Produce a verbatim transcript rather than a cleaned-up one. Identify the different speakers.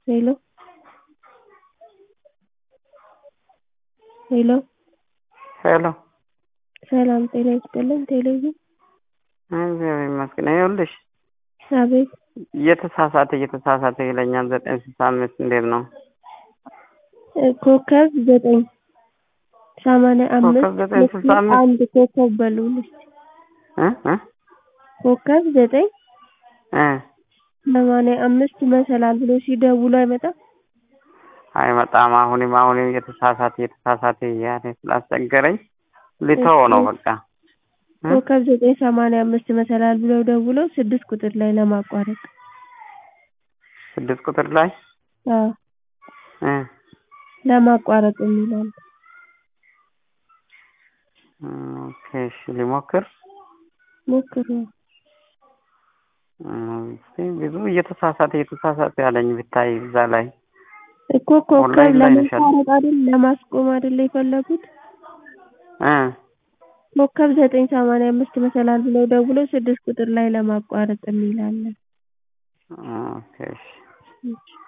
Speaker 1: ሄሎ ሄሎ
Speaker 2: ሄሎ
Speaker 1: ሰላም ጤና ይስጥልኝ ቴሌቪዥን
Speaker 2: እግዚአብሔር ይመስገን። ይኸውልሽ
Speaker 1: አቤት
Speaker 2: እየተሳሳተ እየተሳሳተ ይለኛል ዘጠኝ ስልሳ አምስት እንዴት ነው?
Speaker 1: ኮከብ ዘጠኝ ሰማንያ አምስት
Speaker 2: ኮከብ ዘጠኝ ስልሳ አምስት
Speaker 1: አንድ ኮከብ በሉልኝ
Speaker 2: እ እ
Speaker 1: ኮከብ ዘጠኝ
Speaker 2: እ
Speaker 1: ሰማንያ አምስት መሰላል ብሎ ሲደውሉ አይመጣም?
Speaker 2: አይመጣም። አሁንም አሁንም እየተሳሳተ እየተሳሳተ እያለ ስላስቸገረኝ ልተወው ነው በቃ።
Speaker 1: ኮከብ ዘጠኝ ሰማንያ አምስት መሰላል ብለው ደውለው ስድስት ቁጥር ላይ ለማቋረጥ
Speaker 2: ስድስት ቁጥር ላይ
Speaker 1: አዎ
Speaker 2: እ
Speaker 1: ለማቋረጥ የሚላል
Speaker 2: ኦኬ እሺ ልሞክር
Speaker 1: ሞክሩ።
Speaker 2: እሺ ብዙ እየተሳሳተ እየተሳሳተ ያለኝ ብታይ እዛ ላይ
Speaker 1: እኮ ኮከብ ለማቋረጥ አይደል ለማስቆም አይደል የፈለጉት?
Speaker 2: እ
Speaker 1: ኮከብ ዘጠኝ ሰማንያ አምስት መሰላል ብለው ደውለው ስድስት ቁጥር ላይ ለማቋረጥ የሚላል።
Speaker 2: ኦኬ እሺ